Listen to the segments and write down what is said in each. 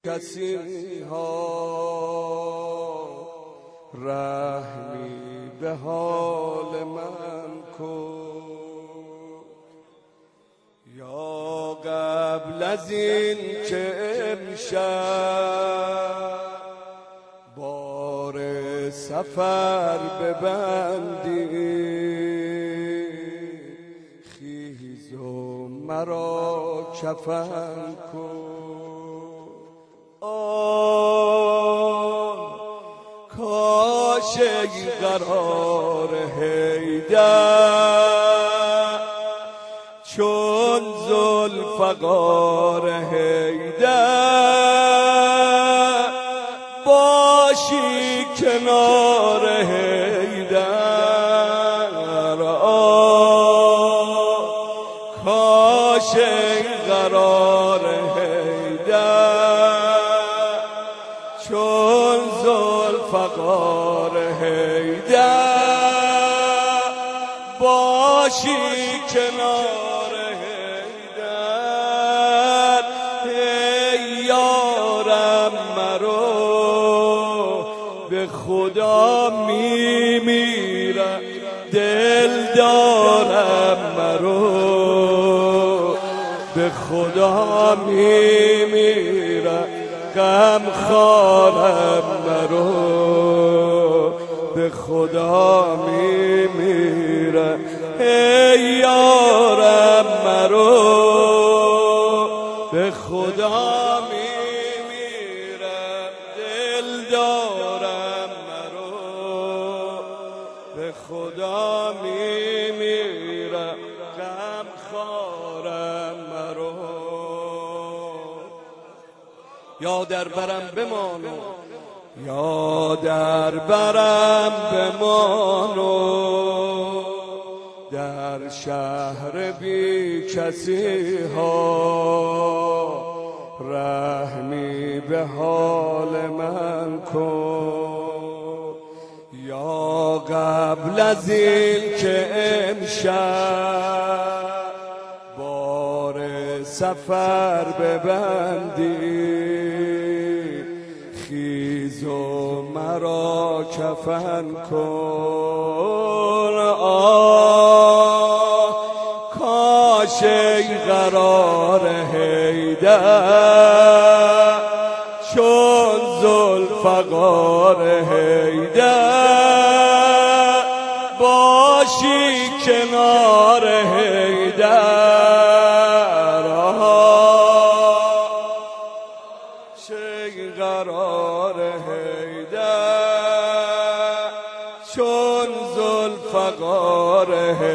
کسی ها رحمی به حال من کن، یا قبل از این که امشب بار سفر ببندی، خیز و مرا کفن کن. کاش ای قرار حیدر چون ذوالفقار حیدر باشی کنار حیدر. کاش ای قرار حیدر چون ذوالفقار حیدر باشی کنار حیدر. ای یارم مرو به خدا میمیرم، دل دارم مرو به خدا میمیرم، غم خارم مرو به خدا میمیرم. ای یارم مرو به خدا میمیرم، دل دارم مرو به خدا میمیرم، غم خارم مرو. یا در برم بمانو، یا در برم بمانو، در شهر بی کسی ها رحمی به حال من کن، یا قبل از این که امشب بار سفر ببندی، خیز و مرا کفن کن. کاش ای قرار حیدر چون ذوالفقار حیدر باشی کنار حیدر. ای قرار حیدر چون ذوالفقار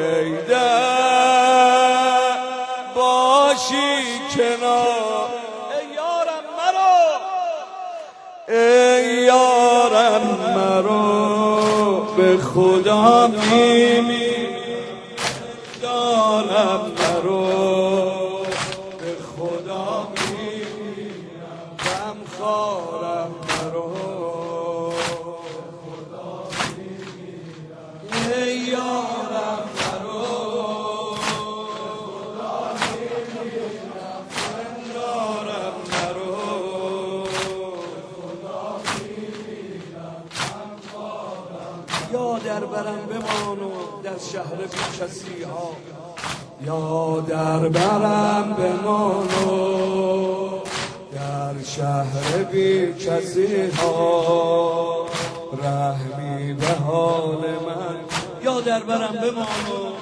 حیدر باشی کنار. ای یارم مرو، ای یارم مرو به خدا میمیرم، دارم مرو به خدا میمیرم، غم خارم مرو ای یارم مرو دارم مرو یا در برم بمانو در شهر بی کسی ها، یا در برم بمانو در شهر بی کسی ها رحمی به حال من. یا در برم بمانو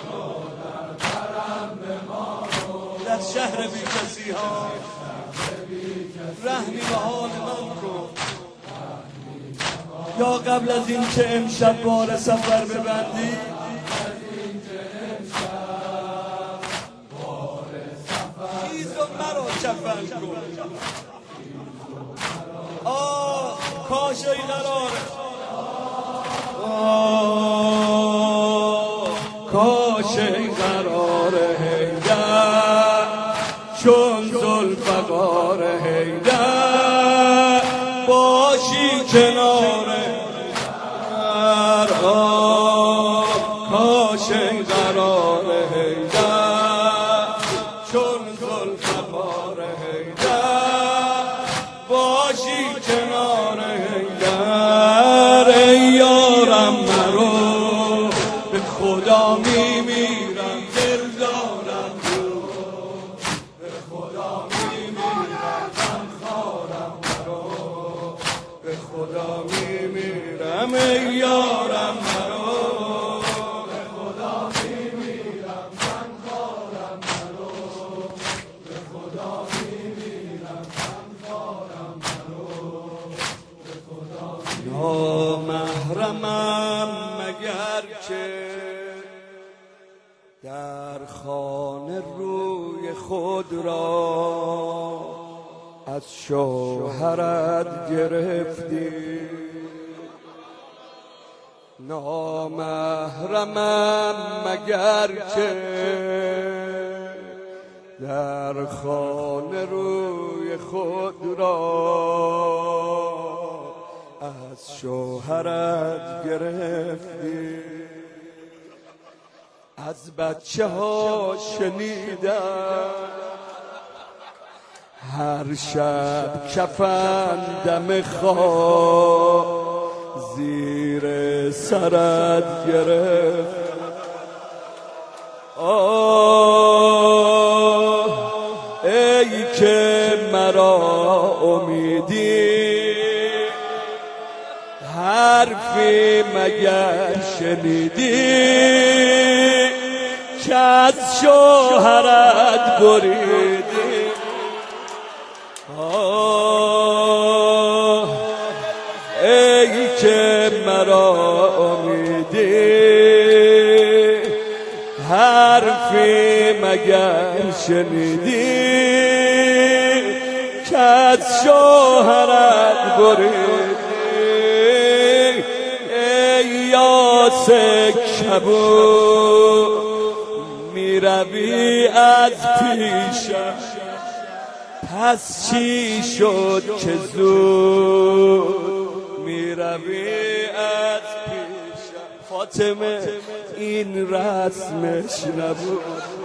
در شهر بی کسی ها رحمی به حال من کن، یا قبل از این که امشب بار سفر ببندی، خیز و مرا کفن کن. کاش ای قرار کاش ای قرار حیدر چون ذوالفقار حیدر باشی کنار حیدر. کاش ای قرار حیدر چون ذوالفقار حیدر باشی کنار حیدر ای یارم مرو به خدا میمیرم دل دارم رو به خدا میمیرم من خارم مرو به خدا میمیرم ای یارم مرو به خدا میمیرم من خارم مرو به خدا میمیرم من خارم مرو به خدا نامحرمم مگر که در خانه روی خود را از شوهرت گرفتی نامحرمم مگر که در خانه روی خود را از شوهرت گرفتی از بچه ها شنیدم هر شب کفن دم خواب زیر سرت گرفت آه ای که مرا امیدی حرفی مگر شنیدی که از شوهرت بریدی آه ای که مرا امیدی حرفی مگر شنیدی که از شوهرت بریدی ای یاسک کبود میروی از پیشم پس چی شد که زود میروی از پیشم فاطمه این رسمش نبود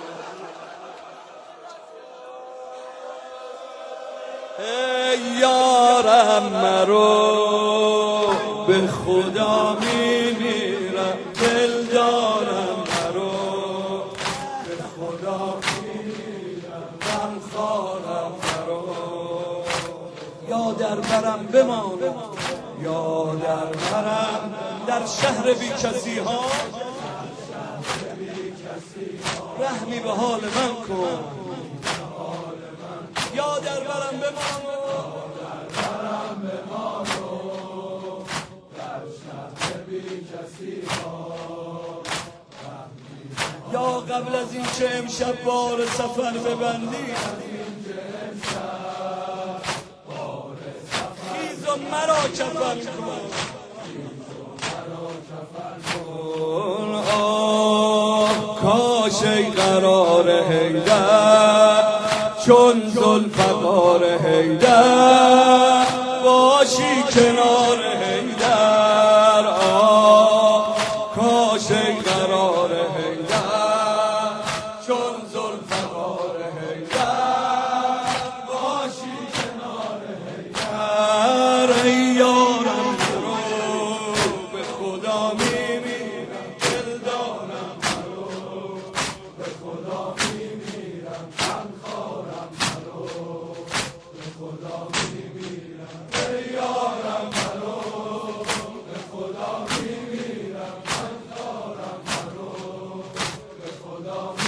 ای یارم مرو به خدا میمیرم دل دارم مرو به خدا میمیرم غم خارم مرو یا در برم بمانم یا در برم در شهر بی کسی ها رحمی به حال من کن یا در برم بمانم در شهر بی کسی ها یا قبل از این که امشب بار سفر ببندی خیز و مرا کفن کن آه کاش ای قرار حیدر چون ذوالفقار حیدر باشی کنار حیدر آه کاش ای قرار حیدر چون ذوالفقار حیدر باشی کنار حیدر ای یارم مرو به خدا میمیرم دل دارم مرو به خدا میمیرم غم خارم مرو به خدا میمیرم ای یارم مرو به خدا میمیرم غم خارم مرو به خدا